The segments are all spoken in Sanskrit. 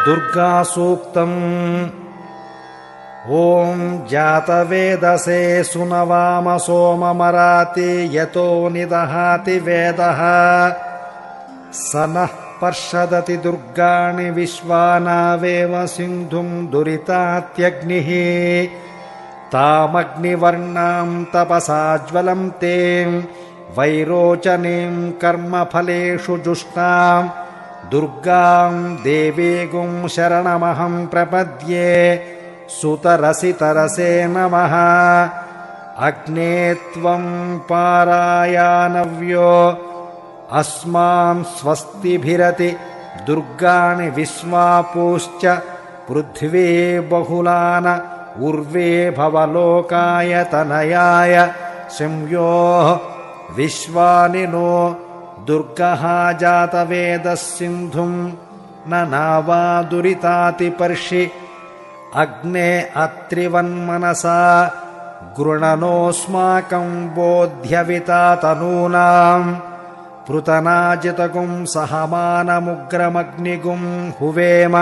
दुर्गासूक्तम्। ॐ जातवेदसे सुनवाम सोममराति यतो निदहाति वेदः स नः पर्षदति दुर्गाणि विश्वानावेव सिन्धुं दुरितात्यग्निः तामग्निवर्णां तपसा ज्वलन्ते वैरोचनीं कर्मफलेषु जुष्टां दुर्गां देवीगुं शरणमहं प्रपद्ये सुतरसितरसे नमः। अग्ने त्वं पारायानव्यो अस्मान् स्वस्तिभिरति दुर्गाणि विश्वापूश्च पृथ्वी बहुलान उर्वे भवलोकाय तनयाय संयोः विश्वानि नो दुर्गः जातवेदः सिन्धुं न नावा दुरितातिपर्षि अग्ने अत्रिवन्मनसा गृणनोऽस्माकं बोध्यविता तनूनां पृतनाजितगुं सहमानमुग्रमग्निगुं हुवेम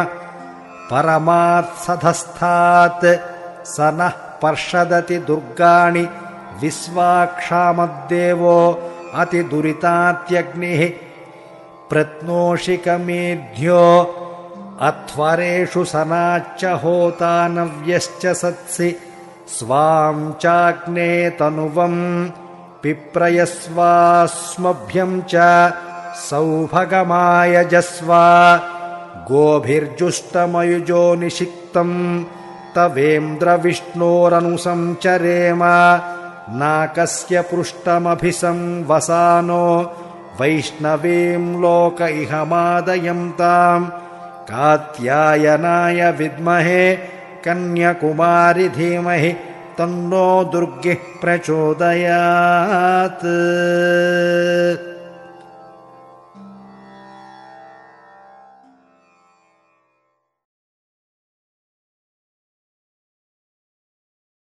परमात्सधस्थात् स नः पर्षदति दुर्गाणि विश्वाक्षामद्देवो अतिदुरितात्यग्निः प्रत्नोषिकमेध्यो अध्वरेषु सनाच्च होता नव्यश्च सत्सि स्वां चाग्ने तनुवं पिप्रयस्वास्मभ्यं च सौभगमायजस्व गोभिर्जुष्टमयुजो निषिक्तं तवेन्द्रविष्णोरनुसंचरेम नाकस्य पृष्ठमभिसंवसानो वैष्णवीं लोक इहमादयन्ताम् कात्यायनाय विद्महे कन्याकुमारि धीमहि तन्नो दुर्गिः प्रचोदयात्।